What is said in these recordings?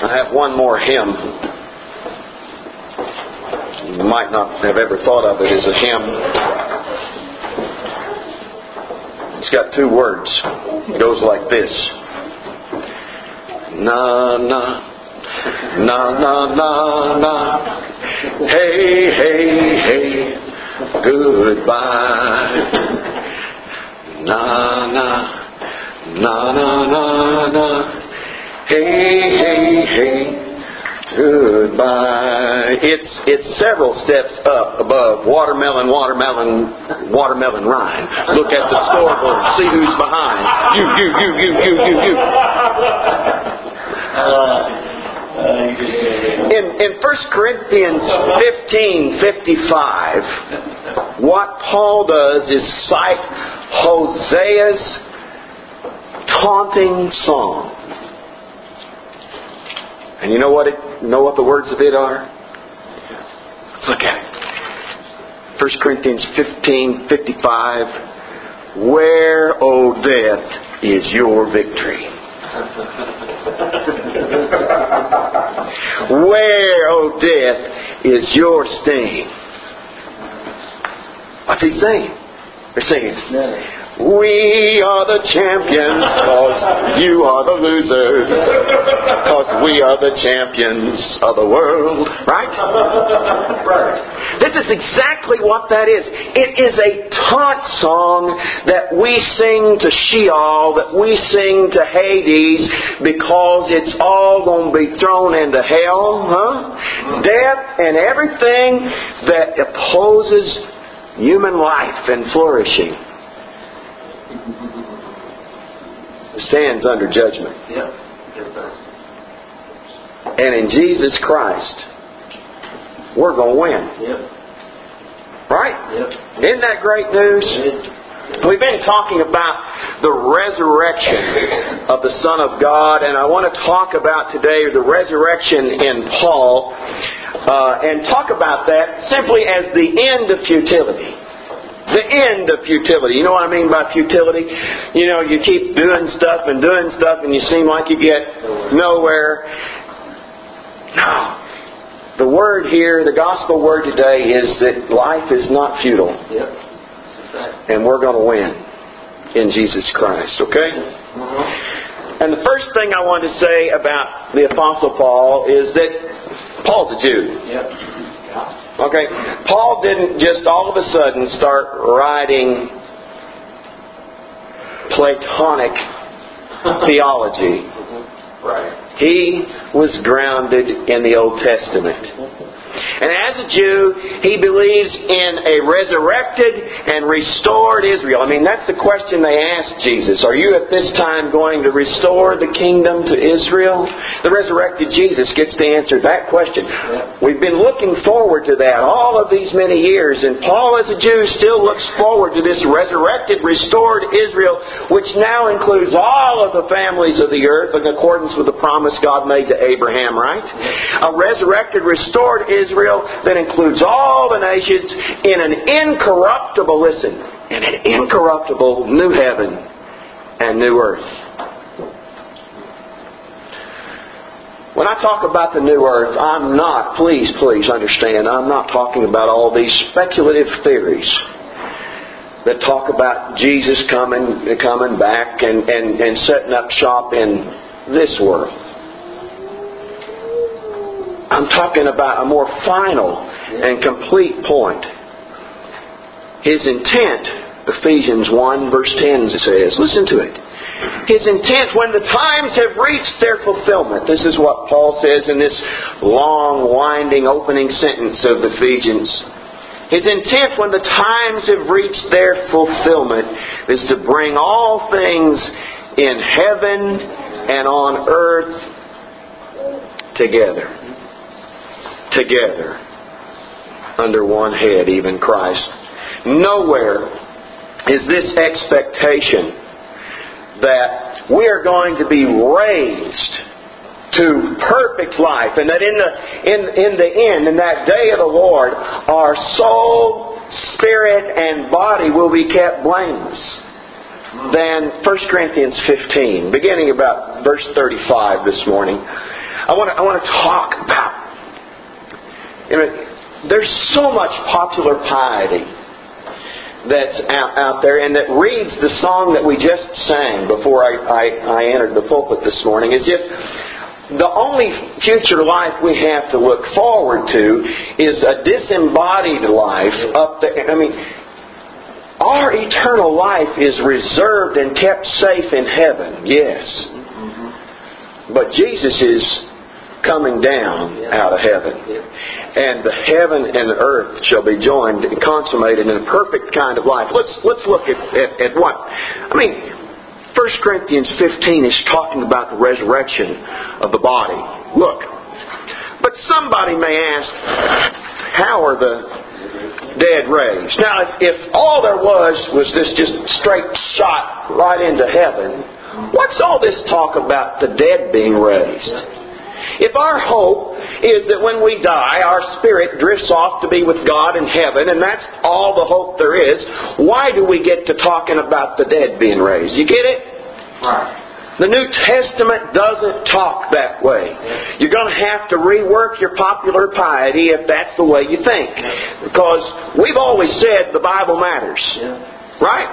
I have one more hymn. You might not have ever thought of it as a hymn. It's got two words. It goes like this. Na na, na na na na, hey hey hey, goodbye. Na na, na na na na, hey hey hey, goodbye. It's several steps up above watermelon, watermelon, watermelon rhyme. Look at the scoreboard, see who's behind. You. In 1 Corinthians 15:55, what Paul does is cite Hosea's taunting song. And you know what the words of it are? Let's look at it. 1 Corinthians 15:55. Where, O death, is your victory? Where, O death, is your sting? What's he saying? They're singing, we are the champions, cause you are the losers, cause we are the champions of the world. Right? This is exactly what that is. It is a taunt song that we sing to Sheol, that we sing to Hades, because it's all going to be thrown into hell. Death and everything that opposes human life and flourishing stands under judgment. And in Jesus Christ, we're going to win. Right? Isn't that great news? We've been talking about the resurrection of the Son of God, and I want to talk about today the resurrection in Paul, and talk about that simply as the end of futility. The end of futility. You know what I mean by futility? You know, you keep doing stuff and you seem like you get nowhere. No. The word here, the gospel word today is that life is not futile. And we're going to win in Jesus Christ. Okay? And the first thing I want to say about the Apostle Paul is that Paul's a Jew. Okay, Paul didn't just all of a sudden start writing Platonic theology. He was grounded in the Old Testament. And as a Jew, he believes in a resurrected and restored Israel. I mean, that's the question they asked Jesus. Are you at this time going to restore the kingdom to Israel? The resurrected Jesus gets to answer that question. We've been looking forward to that all of these many years. And Paul, as a Jew, still looks forward to this resurrected, restored Israel, which now includes all of the families of the earth in accordance with the promise God made to Abraham, right? A resurrected, restored Israel that includes all the nations in an incorruptible, in an incorruptible new heaven and new earth. When I talk about the new earth, I'm not, please understand, I'm not talking about all these speculative theories that talk about Jesus coming back and setting up shop in this world. I'm talking about a more final and complete point. His intent, Ephesians 1 verse 10 says, listen to it. His intent when the times have reached their fulfillment. This is what Paul says in this long, winding opening sentence of Ephesians. His intent when the times have reached their fulfillment is to bring all things in heaven and on earth together under one head, even Christ. Nowhere is this expectation that we are going to be raised to perfect life, and that in the end, in that day of the Lord, our soul, spirit, and body will be kept blameless, than 1 Corinthians 15, beginning about verse 35 this morning. I want to talk about, there's so much popular piety that's out there, and that reads the song that we just sang before I entered the pulpit this morning, as if the only future life we have to look forward to is a disembodied life up there. Our eternal life is reserved and kept safe in heaven, yes. But Jesus is coming down out of heaven. And the heaven and the earth shall be joined and consummated in a perfect kind of life. Let's look at what? 1 Corinthians 15 is talking about the resurrection of the body. Look. But somebody may ask, how are the dead raised? Now, if all there was this just straight shot right into heaven, what's all this talk about the dead being raised? If our hope is that when we die, our spirit drifts off to be with God in heaven, and that's all the hope there is, why do we get to talking about the dead being raised? You get it? Right. The New Testament doesn't talk that way. You're going to have to rework your popular piety if that's the way you think. Because we've always said the Bible matters. Right?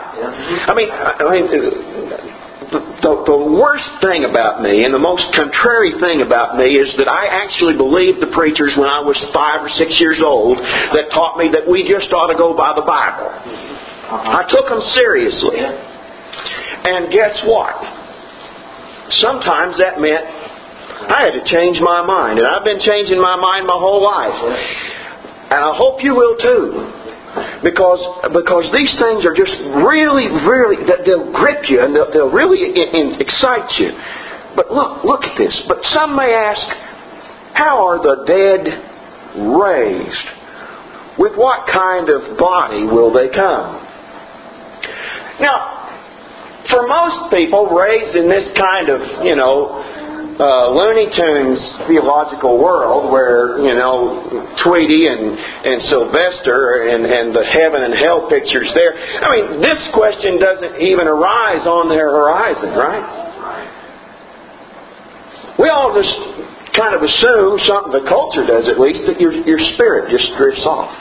The worst thing about me, and the most contrary thing about me, is that I actually believed the preachers when I was 5 or 6 years old that taught me that we just ought to go by the Bible. I took them seriously. And guess what? Sometimes that meant I had to change my mind. And I've been changing my mind my whole life. And I hope you will too. Because these things are just really, they'll grip you and they'll really excite you. But look at this. But some may ask, how are the dead raised? With what kind of body will they come? Now, for most people raised in this kind of, Looney Tunes theological world where, Tweety and Sylvester and the heaven and hell pictures there. This question doesn't even arise on their horizon, right? We all just kind of assume, something the culture does at least, that your spirit just drifts off.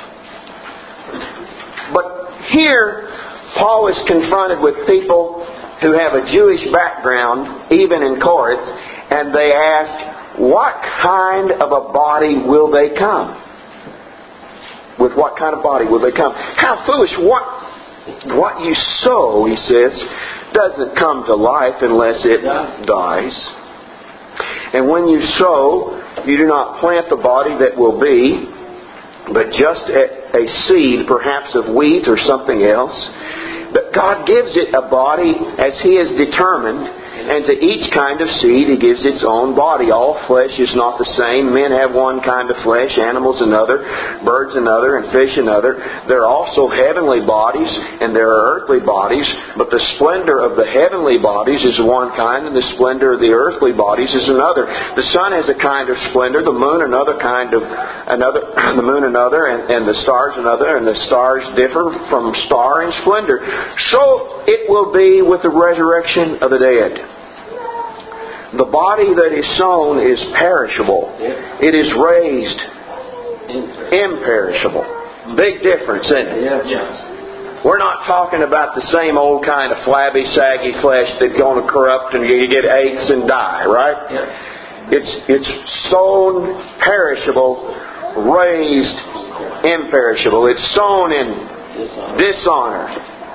But here, Paul is confronted with people who have a Jewish background, even in Corinth, and they ask, what kind of a body will they come? With what kind of body will they come? How foolish. What you sow, he says, doesn't come to life unless it dies. And when you sow, you do not plant the body that will be, but just a seed, perhaps of wheat or something else. But God gives it a body as He has determined, and to each kind of seed He gives its own body. All flesh is not the same. Men have one kind of flesh, animals another, birds another, and fish another. There are also heavenly bodies, and there are earthly bodies, but the splendor of the heavenly bodies is one kind, and the splendor of the earthly bodies is another. The sun has a kind of splendor, the moon another kind of the moon another, and the stars another, and the stars differ from star in splendor. So it will be with the resurrection of the dead. The body that is sown is perishable. It is raised imperishable. Big difference, isn't it? Yes. We're not talking about the same old kind of flabby, saggy flesh that's going to corrupt and you get aches and die, right? It's sown perishable, raised imperishable. It's sown in dishonor.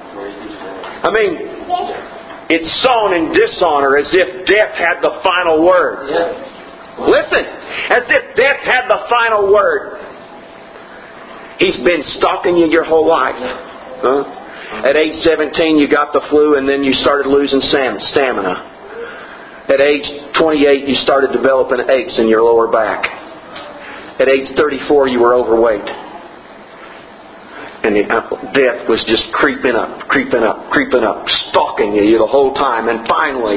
It's sown in dishonor as if death had the final word. Listen, as if death had the final word. He's been stalking you your whole life. At age 17 you got the flu and then you started losing stamina. At age 28 you started developing aches in your lower back. At age 34 you were overweight. And death was just creeping up, stalking you the whole time. And finally,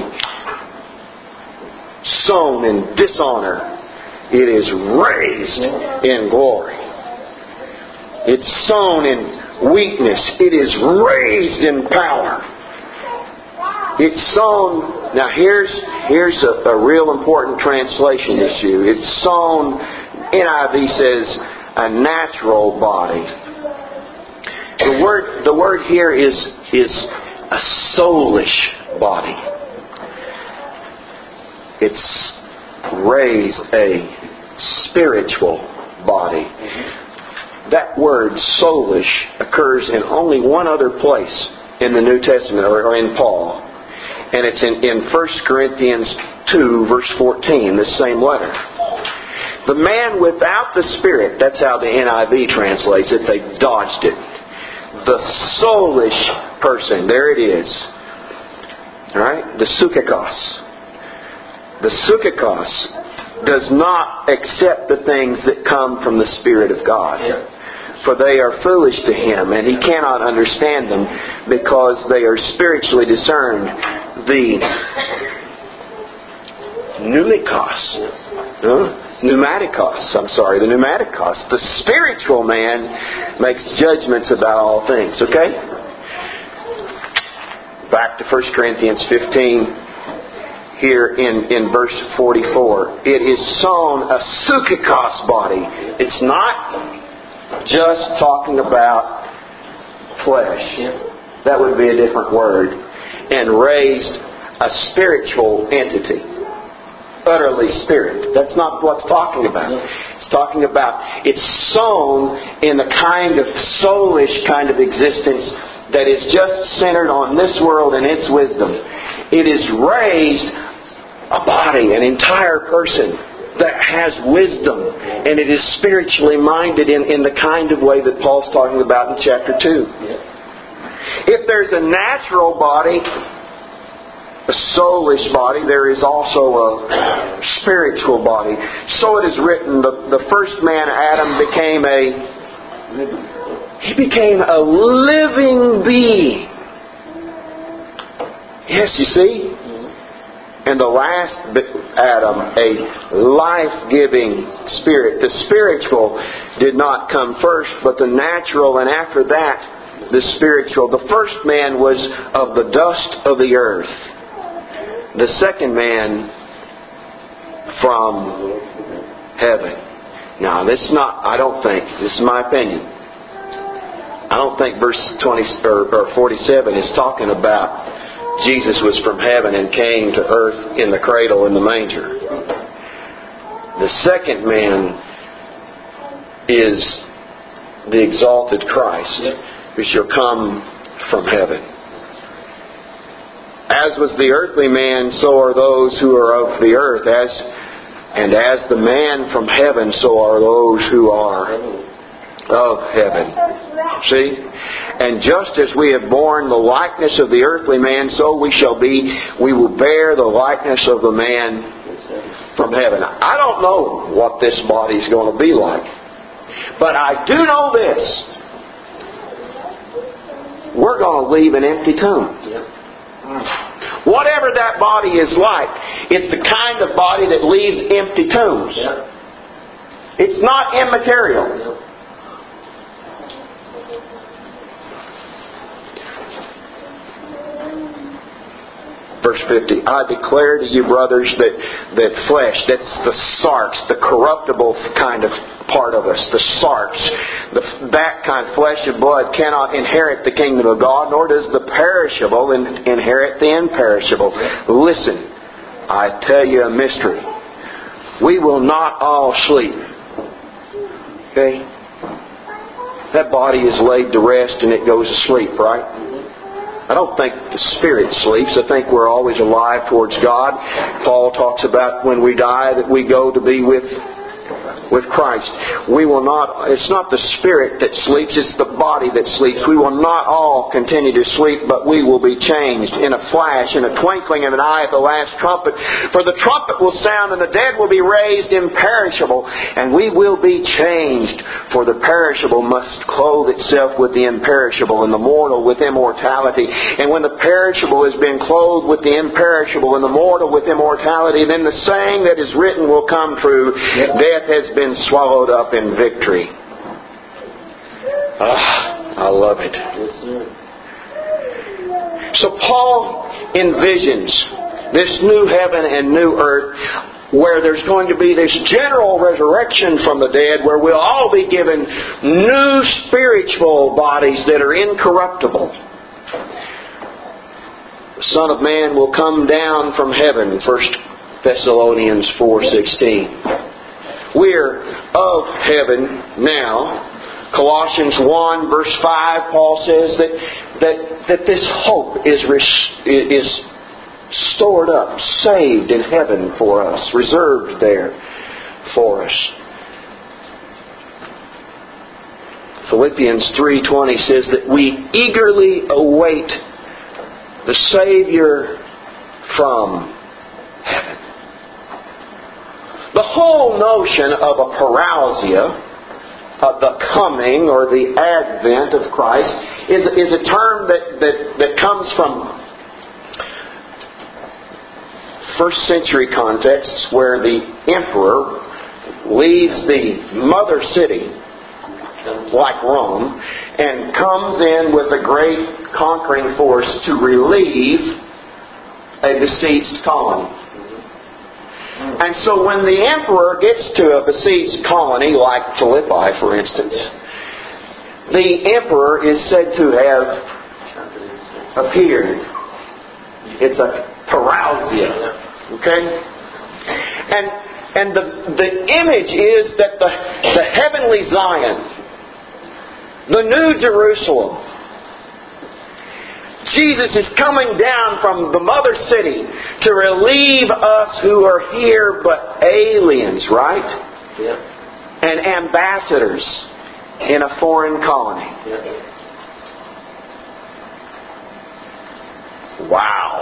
sown in dishonor, it is raised in glory. It's sown in weakness, it is raised in power. It's sown. Now here's here's a real important translation issue. It's sown, NIV says, a natural body. The word here is a soulish body. It's raised a spiritual body. That word soulish occurs in only one other place in the New Testament, or in Paul. And it's in 1 Corinthians 2, verse 14, the same letter. The man without the Spirit, that's how the NIV translates it. They dodged it. The soulish person, there it is. Alright? The psychikos. The psychikos does not accept the things that come from the Spirit of God. For they are foolish to him, and he cannot understand them because they are spiritually discerned. The pneumatikos. The spiritual man makes judgments about all things. Okay? Back to 1 Corinthians 15. Here in verse 44. It is sown a psychikos body. It's not just talking about flesh. That would be a different word. And raised a spiritual entity. Utterly spirit. That's not what it's talking about. It's talking about it's sown in the kind of soulish kind of existence that is just centered on this world and its wisdom. It is raised a body, an entire person that has wisdom, and it is spiritually minded in the kind of way that Paul's talking about in chapter 2. If there's a natural body, a soulish body, there is also a spiritual body. So it is written, the first man, Adam, became a living being. Yes, you see? And the last Adam, a life-giving spirit. The spiritual did not come first, but the natural, and after that, the spiritual. The first man was of the dust of the earth. The second man from heaven. Now, this is my opinion. I don't think verse 20 or 47 is talking about Jesus was from heaven and came to earth in the cradle in the manger. The second man is the exalted Christ, who shall come from heaven. As was the earthly man, so are those who are of the earth. As the man from heaven, so are those who are of heaven. See? And just as we have borne the likeness of the earthly man, so we will bear the likeness of the man from heaven. I don't know what this body is going to be like. But I do know this. We're going to leave an empty tomb. Whatever that body is like, it's the kind of body that leaves empty tombs. It's not immaterial. Verse 50, I declare to you, brothers, that flesh, that's the sarx, the corruptible kind of part of us, the sarx, that kind of flesh and blood cannot inherit the kingdom of God, nor does the perishable inherit the imperishable. Listen, I tell you a mystery. We will not all sleep. Okay? That body is laid to rest and it goes to sleep, right? I don't think the spirit sleeps. I think we're always alive towards God. Paul talks about when we die that we go to be with Christ. It's not the spirit that sleeps, it's the body that sleeps. We will not all continue to sleep, but we will be changed in a flash, in a twinkling of an eye at the last trumpet. For the trumpet will sound and the dead will be raised imperishable, and we will be changed. For the perishable must clothe itself with the imperishable, and the mortal with immortality. And when the perishable has been clothed with the imperishable, and the mortal with immortality, then the saying that is written will come true. Death has been swallowed up in victory. I love it. So Paul envisions this new heaven and new earth, where there's going to be this general resurrection from the dead, where we'll all be given new spiritual bodies that are incorruptible. The Son of Man will come down from heaven, 1 Thessalonians 4:16. We're of heaven now. Colossians 1 verse 5, Paul says that this hope is stored up, saved in heaven for us, reserved there for us. Philippians 3:20 says that we eagerly await the Savior from heaven. The whole notion of a parousia, the coming or the advent of Christ, is a term that comes from first century contexts where the emperor leaves the mother city, like Rome, and comes in with a great conquering force to relieve a besieged colony. And so when the emperor gets to a besieged colony, like Philippi for instance, the emperor is said to have appeared. It's a parousia. Okay? And the image is that the heavenly Zion, the New Jerusalem, Jesus is coming down from the mother city to relieve us who are here but aliens, right? Yeah. And ambassadors in a foreign colony. Yeah. Wow.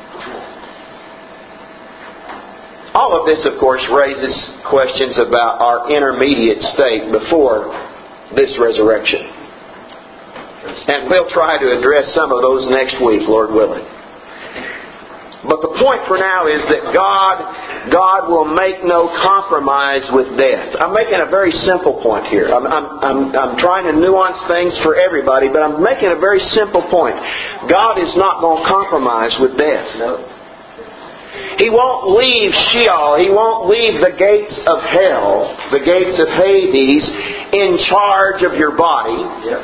All of this, of course, raises questions about our intermediate state before this resurrection. And we'll try to address some of those next week, Lord willing. But the point for now is that God will make no compromise with death. I'm making a very simple point here. I'm trying to nuance things for everybody, but I'm making a very simple point. God is not going to compromise with death. No. He won't leave Sheol. He won't leave the gates of hell, the gates of Hades, in charge of your body. Yeah.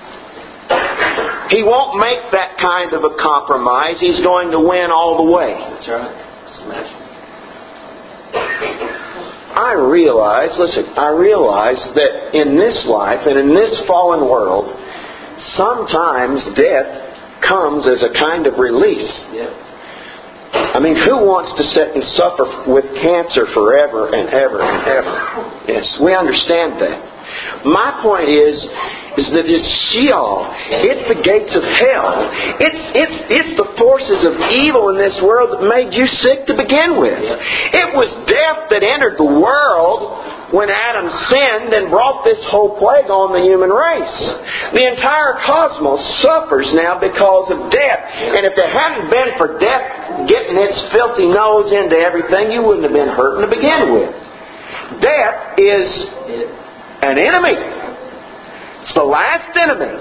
He won't make that kind of a compromise. He's going to win all the way. That's right. I realize that in this life and in this fallen world, sometimes death comes as a kind of release. Yeah. I mean, who wants to sit and suffer with cancer forever and ever and ever? Yes, we understand that. My point is that it's Sheol. It's the gates of hell. It's the forces of evil in this world that made you sick to begin with. It was death that entered the world when Adam sinned and brought this whole plague on the human race. The entire cosmos suffers now because of death. And if it hadn't been for death getting its filthy nose into everything, you wouldn't have been hurting to begin with. Death is an enemy. It's the last enemy.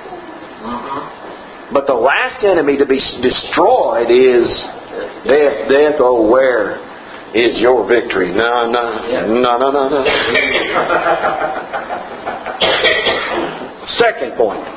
But the last enemy to be destroyed is death. Death, oh, where is your victory? No. Second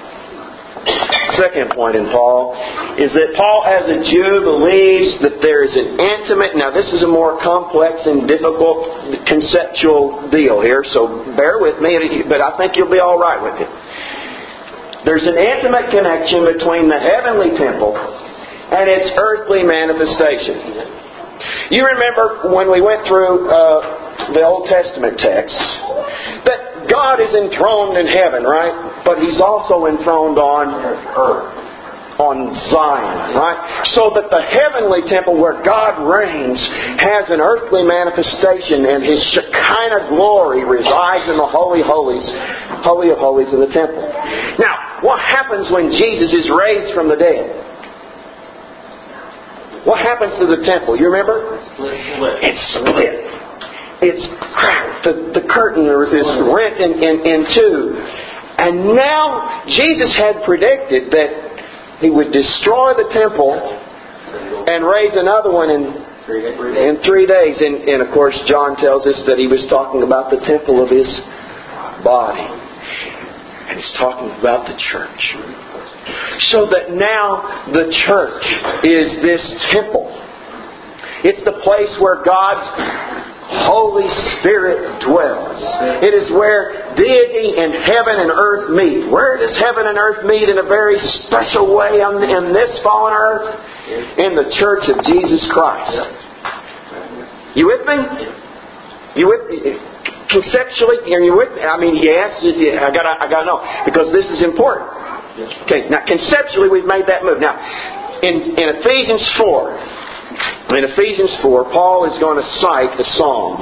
point in Paul is that Paul, as a Jew, believes that there is an intimate... Now this is a more complex and difficult conceptual deal here, so bear with me, but I think you'll be all right with it. There's an intimate connection between the heavenly temple and its earthly manifestation. You remember when we went through the Old Testament texts that God is enthroned in heaven, right? But He's also enthroned on earth, on Zion, right? So that the heavenly temple where God reigns has an earthly manifestation, and His Shekinah glory resides in the Holy of Holies in the temple. Now, what happens when Jesus is raised from the dead? What happens to the temple? You remember? It's split. It's cracked. The curtain is rent in two. And now Jesus had predicted that He would destroy the temple and raise another one in 3 days. And of course, John tells us that he was talking about the temple of his body. And he's talking about the church. So that now the church is this temple. It's the place where God's Holy Spirit dwells. It is where deity and heaven and earth meet. Where does heaven and earth meet in a very special way in this fallen earth? In the church of Jesus Christ. You with me? You with me? Conceptually, are you with me? I mean, yes, I gotta know, because this is important. Okay, now conceptually we've made that move. Now, in Ephesians 4, Paul is going to cite a psalm.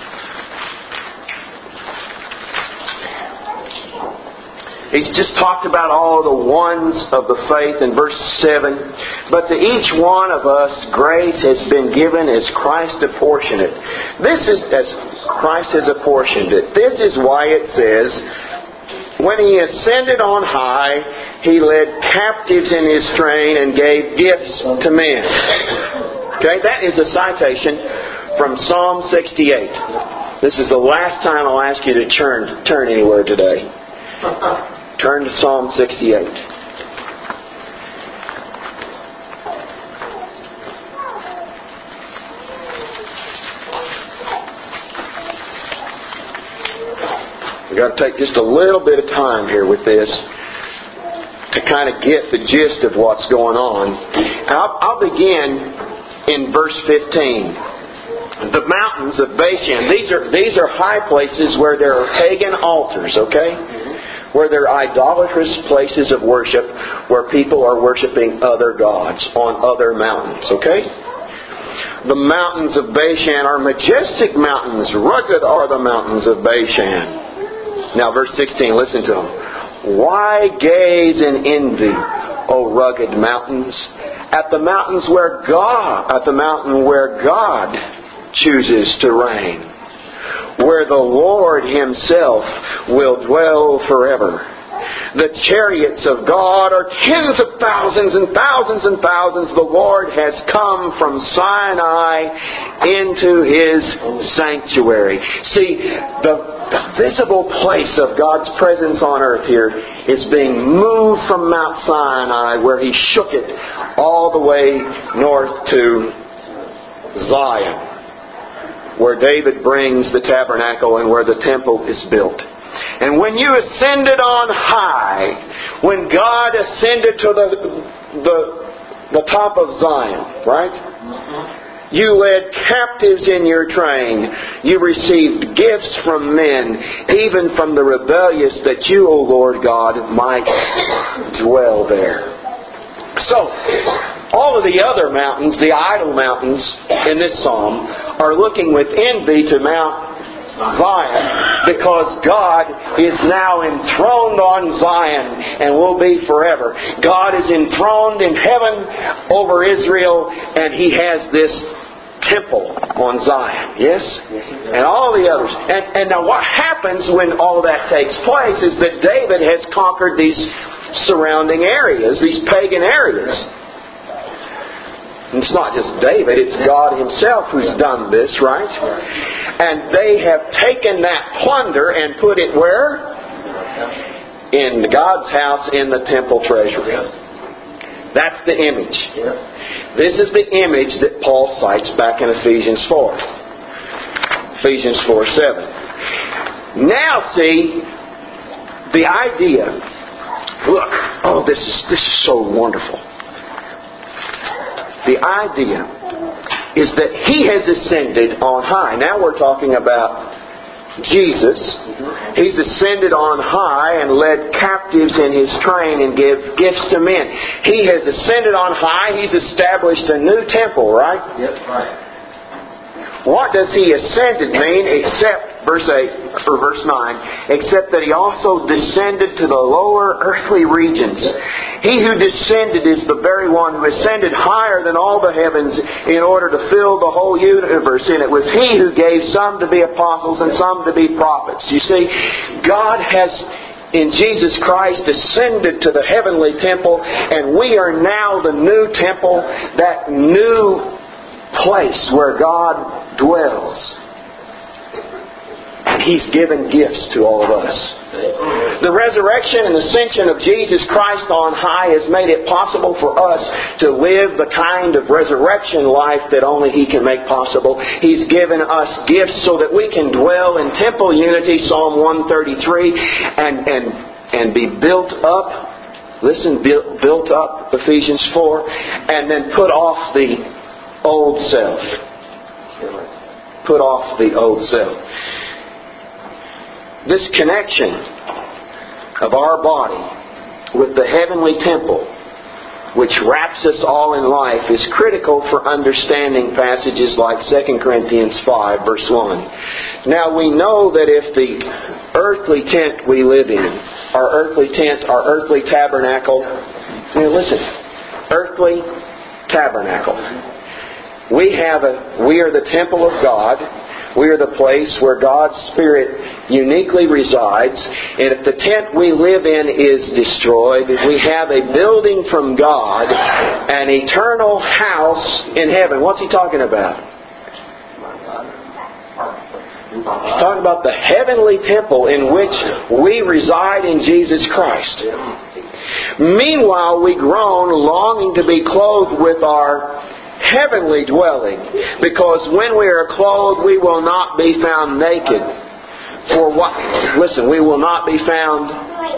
He's just talked about all the ones of the faith in verse 7. But to each one of us grace has been given as Christ apportioned it. This is as Christ has apportioned it. This is why it says, when He ascended on high, He led captives in His train and gave gifts to men. Okay, that is a citation from Psalm 68. This is the last time I'll ask you to turn anywhere today. Turn to Psalm 68. We've got to take just a little bit of time here with this to kind of get the gist of what's going on. I'll begin in verse 15. The mountains of Bashan. These are high places where there are pagan altars, okay? Where there are idolatrous places of worship, where people are worshiping other gods on other mountains, okay? The mountains of Bashan are majestic mountains. Rugged are the mountains of Bashan. Now verse 16, listen to them. Why gaze in envy, O rugged mountains, at the mountain where God chooses to reign, where the Lord Himself will dwell forever. The chariots of God are tens of thousands and thousands and thousands. The Lord has come from Sinai into His sanctuary. See, the visible place of God's presence on earth here is being moved from Mount Sinai, where He shook it, all the way north to Zion, where David brings the tabernacle and where the temple is built. And when you ascended on high, when God ascended to the top of Zion, right? You led captives in your train. You received gifts from men, even from the rebellious, that you, O Lord God, might dwell there. So, all of the other mountains, the idol mountains in this psalm, are looking with envy to Mount Zion, because God is now enthroned on Zion and will be forever. God is enthroned in heaven over Israel, and He has this temple on Zion. Yes? And all the others. And now what happens when all that takes place is that David has conquered these surrounding areas, these pagan areas. It's not just David, it's God Himself who's done this, right? And they have taken that plunder and put it where? In God's house, in the temple treasury. That's the image. This is the image that Paul cites back in Ephesians 4. Ephesians 4:7. Now see, the idea, look, this is so wonderful. The idea is that He has ascended on high. Now we're talking about Jesus. He's ascended on high and led captives in His train and give gifts to men. He has ascended on high. He's established a new temple, right? Yes, right. What does He ascended mean except, verse 9, except that He also descended to the lower earthly regions. He who descended is the very one who ascended higher than all the heavens in order to fill the whole universe. And it was He who gave some to be apostles and some to be prophets. You see, God has in Jesus Christ ascended to the heavenly temple, and we are now the new temple, that new place where God dwells. And He's given gifts to all of us. The resurrection and ascension of Jesus Christ on high has made it possible for us to live the kind of resurrection life that only He can make possible. He's given us gifts so that we can dwell in temple unity, Psalm 133, and be built up. Listen, built up, Ephesians 4, and then put off the old self. Put off the old self. This connection of our body with the heavenly temple, which wraps us all in life, is critical for understanding passages like 2 Corinthians 5, verse 1. Now we know that if the earthly tent we live in, our earthly tent, our earthly tabernacle, listen, earthly tabernacle. We are the temple of God. We are the place where God's Spirit uniquely resides. And if the tent we live in is destroyed, we have a building from God, an eternal house in heaven. What's He talking about? He's talking about the heavenly temple in which we reside in Jesus Christ. Meanwhile, we groan, longing to be clothed with our heavenly dwelling, because when we are clothed, we will not be found naked. For what? Listen, we will not be found.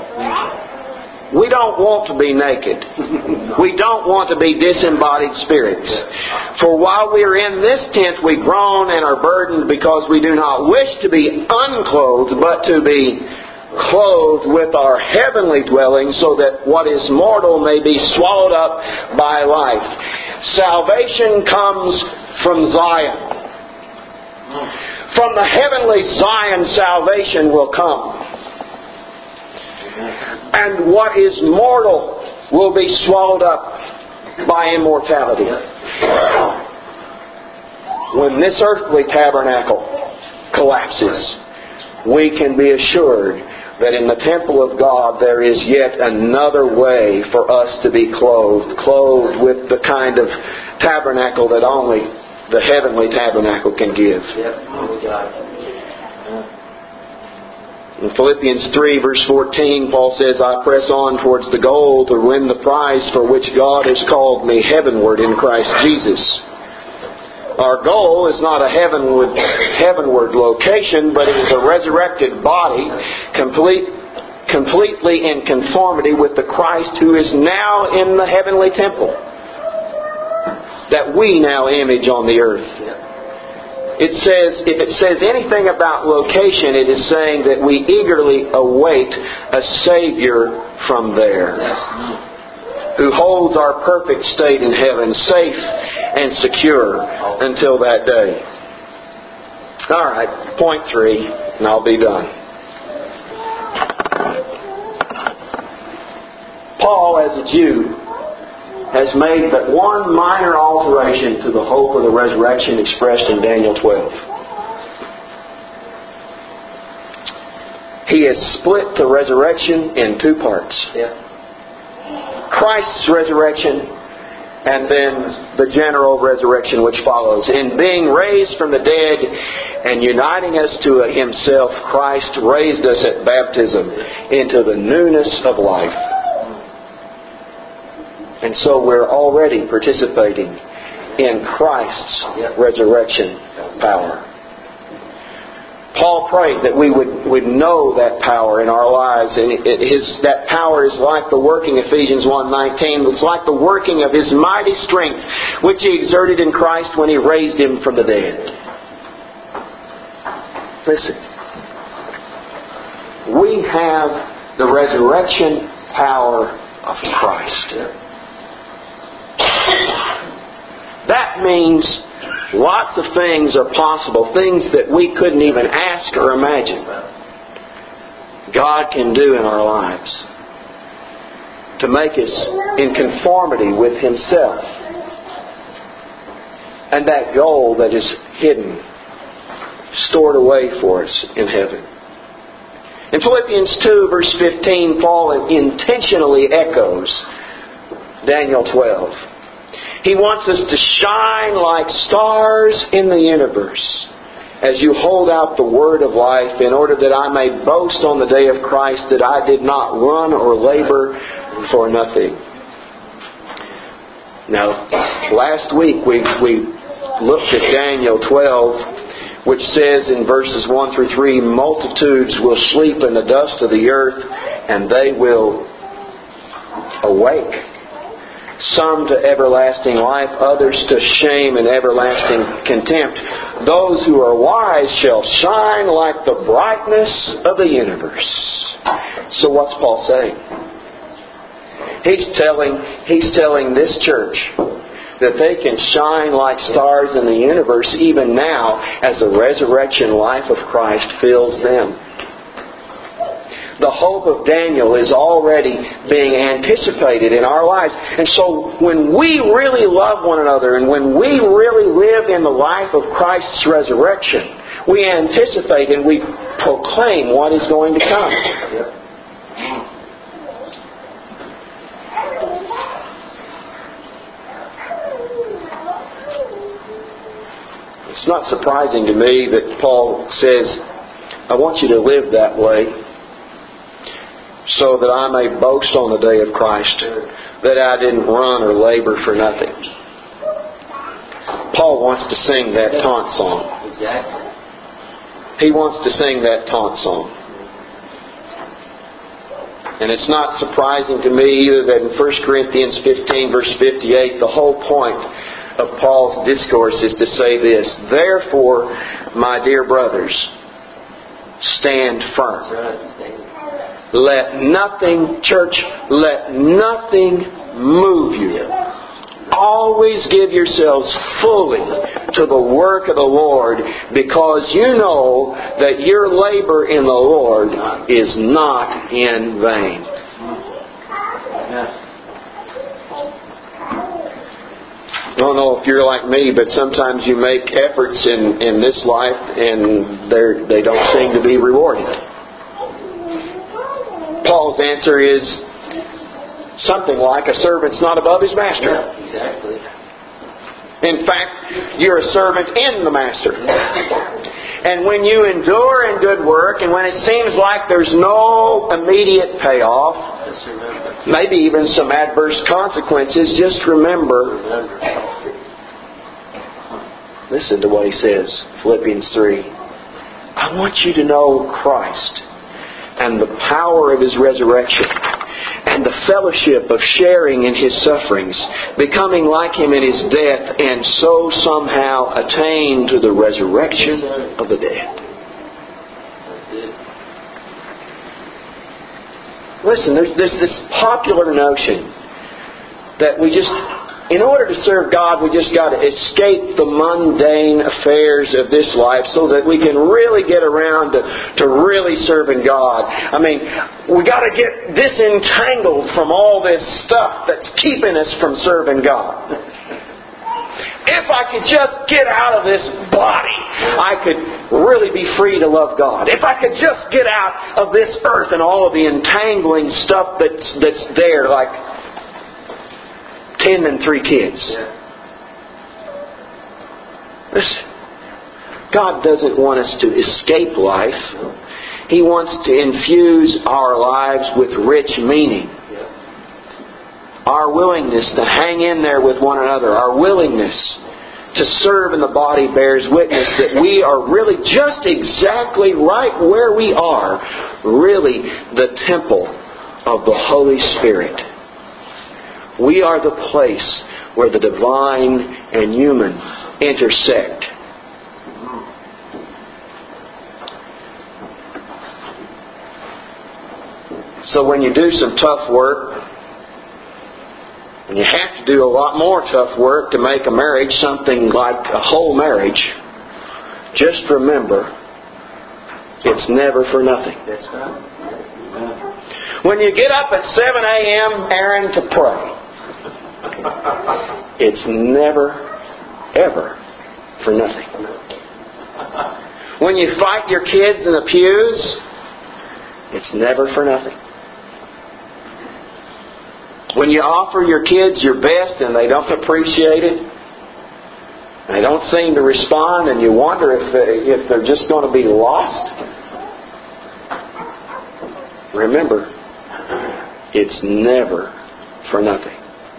We don't want to be naked. We don't want to be disembodied spirits. For while we are in this tent, we groan and are burdened, because we do not wish to be unclothed, but to be clothed with our heavenly dwelling, so that what is mortal may be swallowed up by life. Salvation comes from Zion. From the heavenly Zion, salvation will come. And what is mortal will be swallowed up by immortality. When this earthly tabernacle collapses, we can be assured that in the temple of God there is yet another way for us to be clothed with the kind of tabernacle that only the heavenly tabernacle can give. In Philippians 3 verse 14, Paul says, I press on towards the goal to win the prize for which God has called me heavenward in Christ Jesus. Our goal is not a heavenward location, but it is a resurrected body, completely in conformity with the Christ who is now in the heavenly temple, that we now image on the earth. It says, if it says anything about location, it is saying that we eagerly await a Savior from there, who holds our perfect state in heaven, safe and secure until that day. Alright, point 3, and I'll be done. Paul, as a Jew, has made but one minor alteration to the hope of the resurrection expressed in Daniel 12. He has split the resurrection in two parts. Christ's resurrection, and then the general resurrection which follows. In being raised from the dead and uniting us to Himself, Christ raised us at baptism into the newness of life. And so we're already participating in Christ's resurrection power. Paul prayed that we would know that power in our lives, and that power is like the working, Ephesians 1:19, it's like the working of His mighty strength, which He exerted in Christ when He raised Him from the dead. Listen, we have the resurrection power of Christ. That means lots of things are possible, things that we couldn't even ask or imagine. God can do in our lives to make us in conformity with Himself and that goal that is hidden, stored away for us in heaven. In Philippians 2, verse 15, Paul intentionally echoes Daniel 12. He wants us to shine like stars in the universe as you hold out the word of life, in order that I may boast on the day of Christ that I did not run or labor for nothing. Now, last week we looked at Daniel 12, which says in verses 1 through 3, multitudes will sleep in the dust of the earth, and they will awake. Some to everlasting life, others to shame and everlasting contempt. Those who are wise shall shine like the brightness of the universe. So what's Paul saying? He's telling this church that they can shine like stars in the universe even now as the resurrection life of Christ fills them. The hope of Daniel is already being anticipated in our lives. And so when we really love one another and when we really live in the life of Christ's resurrection, we anticipate and we proclaim what is going to come. It's not surprising to me that Paul says, I want you to live that way, so that I may boast on the day of Christ, that I didn't run or labor for nothing. Paul wants to sing that taunt song. He wants to sing that taunt song. And it's not surprising to me either that in 1 Corinthians 15 verse 58, the whole point of Paul's discourse is to say this: therefore, my dear brothers, stand firm. Let nothing, church, let nothing move you. Always give yourselves fully to the work of the Lord, because you know that your labor in the Lord is not in vain. I don't know if you're like me, but sometimes you make efforts in this life and they don't seem to be rewarded. Paul's answer is something like a servant's not above his master. Yeah, exactly. In fact, you're a servant in the master. And when you endure in good work, and when it seems like there's no immediate payoff, maybe even some adverse consequences, just remember. Listen to what he says, Philippians 3. I want you to know Christ and the power of His resurrection, and the fellowship of sharing in His sufferings, becoming like Him in His death, and so somehow attain to the resurrection of the dead. Listen, there's this popular notion that we just, in order to serve God, we just got to escape the mundane affairs of this life so that we can really get around to really serving God. I mean, we got to get disentangled from all this stuff that's keeping us from serving God. If I could just get out of this body, I could really be free to love God. If I could just get out of this earth and all of the entangling stuff that's there, like tending 3 kids. Listen, God doesn't want us to escape life. He wants to infuse our lives with rich meaning. Our willingness to hang in there with one another, our willingness to serve in the body bears witness that we are really just exactly right where we are, really the temple of the Holy Spirit. We are the place where the divine and human intersect. So when you do some tough work, and you have to do a lot more tough work to make a marriage something like a whole marriage, just remember, it's never for nothing. That's right. When you get up at 7 a.m., Aaron, to pray, it's never, ever for nothing. When you fight your kids in the pews, It's never for nothing. When you offer your kids your best and they don't appreciate it, they don't seem to respond, and you wonder if they're just going to be lost, remember, it's never for nothing.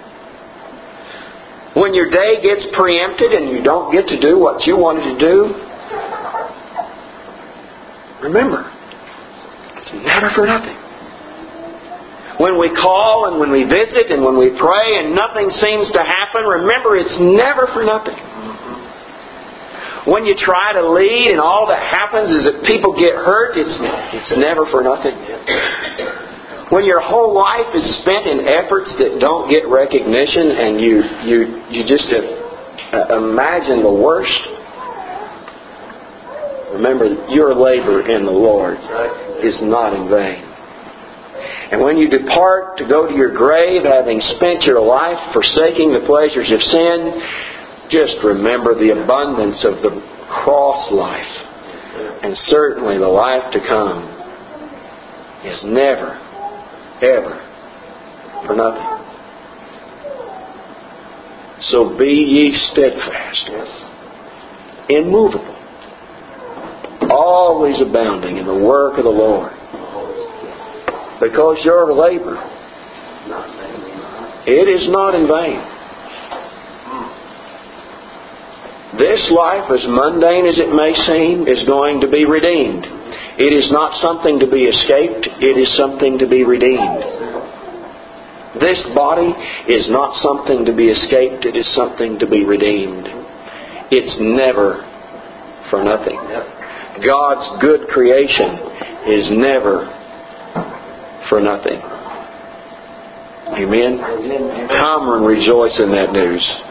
When your day gets preempted and you don't get to do what you wanted to do, remember, it's never for nothing. When we call and when we visit and when we pray and nothing seems to happen, remember, it's never for nothing. When you try to lead and all that happens is that people get hurt, it's never for nothing. When your whole life is spent in efforts that don't get recognition and you just imagine the worst, remember, your labor in the Lord is not in vain. And when you depart to go to your grave, having spent your life forsaking the pleasures of sin, just remember the abundance of the cross life. And certainly the life to come is never, ever for nothing. So be ye steadfast, immovable, always abounding in the work of the Lord. Because your labor, it is not in vain. This life, as mundane as it may seem, is going to be redeemed. It is not something to be escaped. It is something to be redeemed. This body is not something to be escaped. It is something to be redeemed. It's never for nothing. God's good creation is never for nothing. Amen? Come and rejoice in that news.